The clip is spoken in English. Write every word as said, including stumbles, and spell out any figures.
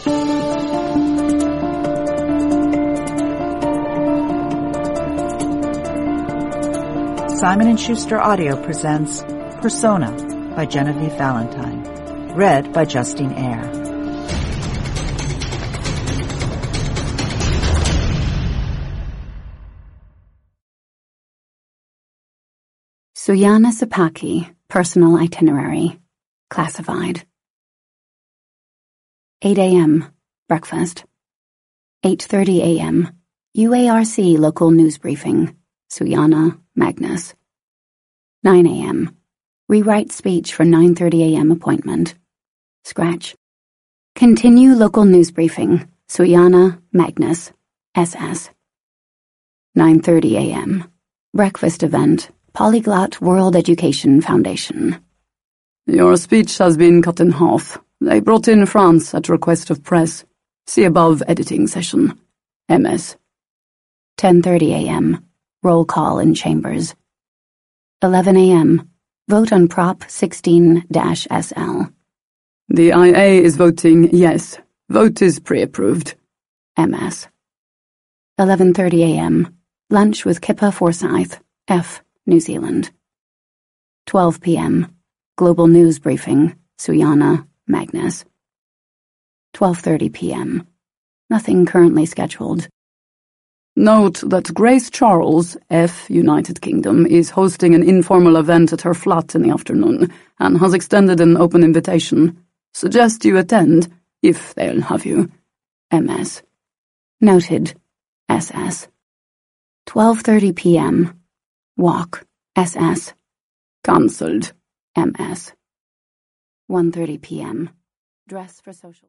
Simon and Schuster Audio presents Persona by Genevieve Valentine, read by Justine Eyre. Suyana Sapaki, Personal Itinerary, Classified. eight a.m. Breakfast. eight thirty a.m. U A R C Local News Briefing, Suyana, Magnus. nine a.m. Rewrite speech for nine thirty a.m. appointment. Scratch. Continue local news briefing, Suyana, Magnus, S S. nine thirty a.m. Breakfast event, Polyglot World Education Foundation. Your speech has been cut in half. They brought in France at request of press. See above editing session. M S. ten thirty a.m. Roll call in chambers. eleven a.m. Vote on Prop sixteen S L. The I A is voting yes. Vote is pre-approved. M S. eleven thirty a.m. Lunch with Kippa Forsyth, F, New Zealand. twelve p.m. Global News Briefing, Suyana, Magnus. twelve thirty p.m. Nothing currently scheduled. Note that Grace Charles, F, United Kingdom, is hosting an informal event at her flat in the afternoon and has extended an open invitation. Suggest you attend, if they'll have you. M S. Noted. S S. twelve thirty p.m. Walk. S S. Cancelled. M S. one thirty p.m. Dress for social...